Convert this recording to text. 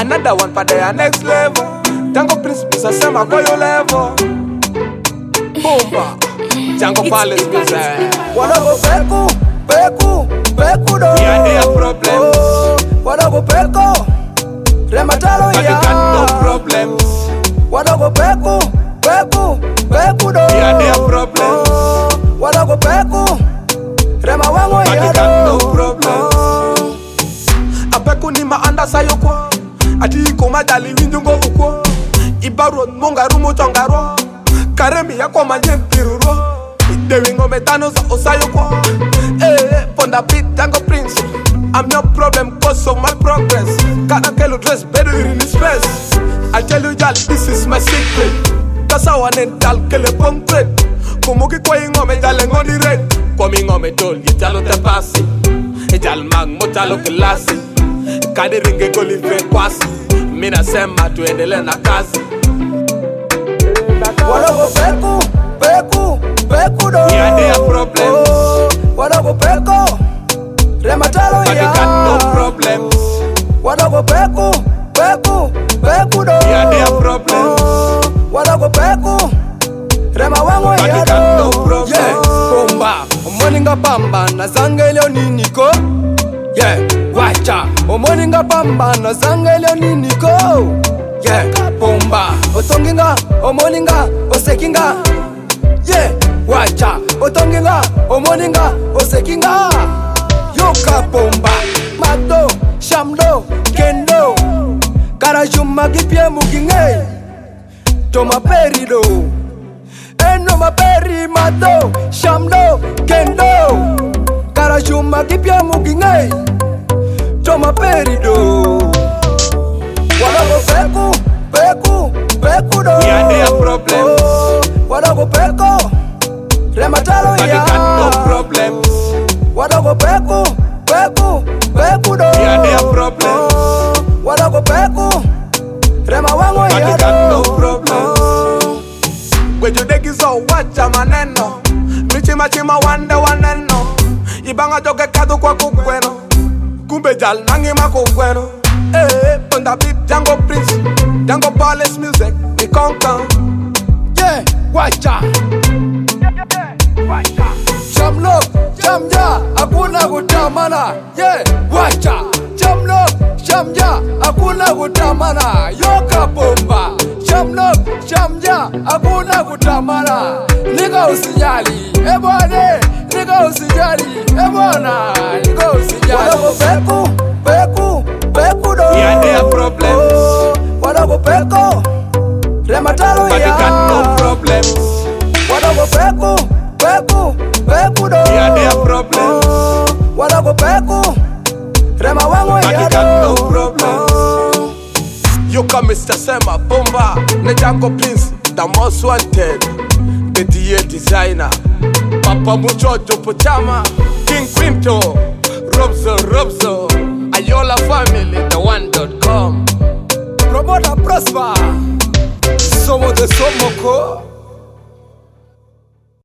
Another one for their next level. Django Prince Sema kwa yo level. Bomba Django Palace music. Wanna go peku do. Yeah, they have problems. Wanna go peku Rematalo but ya. they got no problems. Wanna go peku do. Yeah, they have problems. Wanna go peku Rema wango but ya. they got no problems. Apeku ni maanda sayoko. Ati iko madali winjungo uko. Ibaro monga rumo chongaro. Karemi ya kwa manyentiruro. Dewingo metano sa osayoko. Ponda beat Django Prince. I'm no problem cause of my progress. Kana kelo dress better in this space. I tell you y'all this is my secret. Kasa wanental kele concrete. Kumuki kwa ingome jale ngoni red. Kwa mingome tol yitalo te pasi. Ejal mang motalo klasi. Kadi ringe golive kwasi. Mina sema tuendele na kazi. Wanna go peku do. Yeah, they have problems. Wanna go peku Rematalo but they ya. got no problems. Wanna go peku do. Yeah, they have problems. Wanna go peku Rema wango but ya. they got no problems. Yeah, bomba omoninga pamba na zangelio niniko. Yeah, wacha omoninga pamba na zangelio niniko. Yeah, bomba otonginga omoninga osekinga. Yeah, wacha otonginga omoninga osekinga. Yoka bomba mato shamdo kendo karajuma kipye mukinge toma perido eno maperi mato shamdo kendo karajuma kipye mukinge toma perido. Wanna go peku do. Yeah, they have problems. Wanna go peku Rematalo but they ya. got no problems. Wanna go peku do. Yeah, they have problems. Wanna go peku Rema wango but ya. they got no problems. Gwejudegi so wacha maneno. Michima wande waneno. Ibanga joke kadu kwa kukweno. Kumbe jal nangi makukweno. Ponda beat Django Prince. Django Palace music. The conquer. Yeah, wacha Shamlok, shamja, hakuna kutamana. Yeah, wacha Shamlok, shamja, hakuna kutamana. Yoka bomba Shamlok, shamja, hakuna kutamana. Nika usijali, ebwane. Nika usijali, ebwana. Nika usijali. Wanna go peku do. Yeah, they have problems. Wanna go peku Rematalo but they ya. got no problems. Wanna go peku do. Yeah, they have problems. Wanna go peku Rema wango but ya. they got no problems. You come Mr. Sema Bomba. Ne Django Prince, the most wanted. The DA designer. Papa Muchocho Pochama. King Quinto. Robzo. Ayola family, the one.com. Promoter Prosper Somo de Somoko.